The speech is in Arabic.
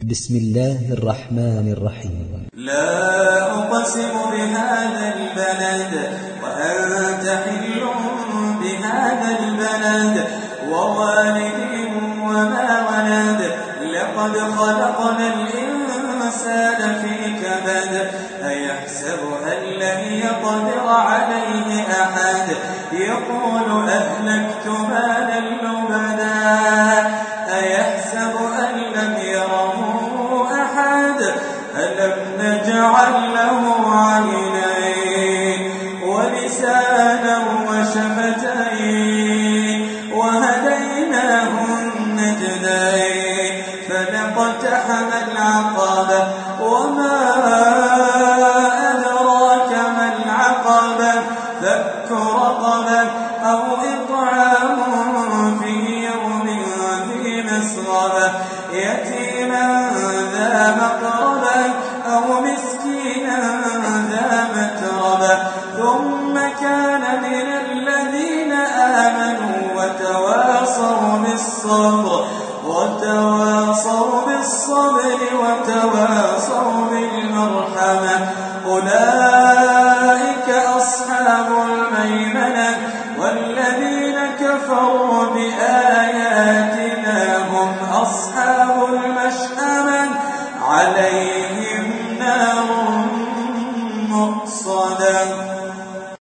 بسم الله الرحمن الرحيم. لا أقسم بهذا البلد وأنت حل بهذا البلد ووالد وما ولد لقد خلقنا الإنسان في كبد أيحسب أن لن يقدر عليه أحد يقول أهلكت مالا لبدا أيحسب أن لم يره أحد ألم نجعل له عينين ولسانا وشفتين وهديناه النجدين فلاقتحم العقبة وما أدراك ما العقبة فك رقبة أو إطعام في يوم ذي مسغبة يتيما ذا مقربة أو مسكينا ذا متربة ثم كان من الذين آمنوا وتواصوا بالصبر وتواصوا بالمرحمة أولئك